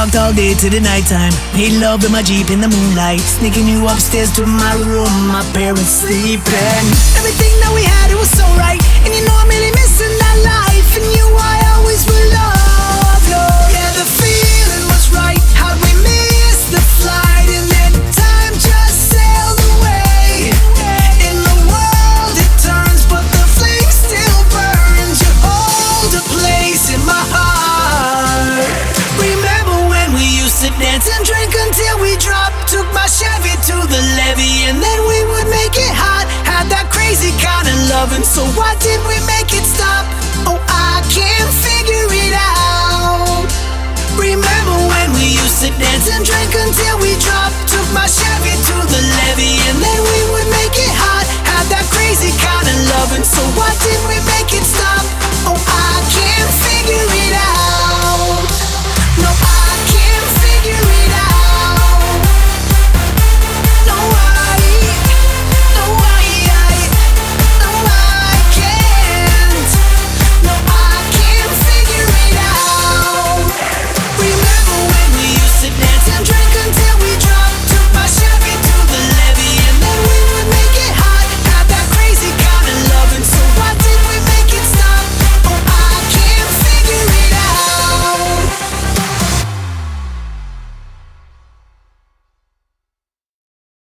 Talked all day to the nighttime. Made love in my Jeep in the moonlight. Sneaking you upstairs to my room, my parents sleeping. Everything that we had, it was so right. And you know I'm really missing that life. And you, I always will love, Lord. Yeah, the feeling was right. How'd we miss the flight? And then time just sailed away. In the world it turns, but the flame still burns. You hold a place in my heart. Remember when we used to dance and drink until we dropped? Took my Chevy to the levee and then we would make it hot. Had that crazy kind of loving, so why did we make it stop? Oh, I can't figure it out. Remember when we used to dance and drink until we dropped? Took my Chevy to the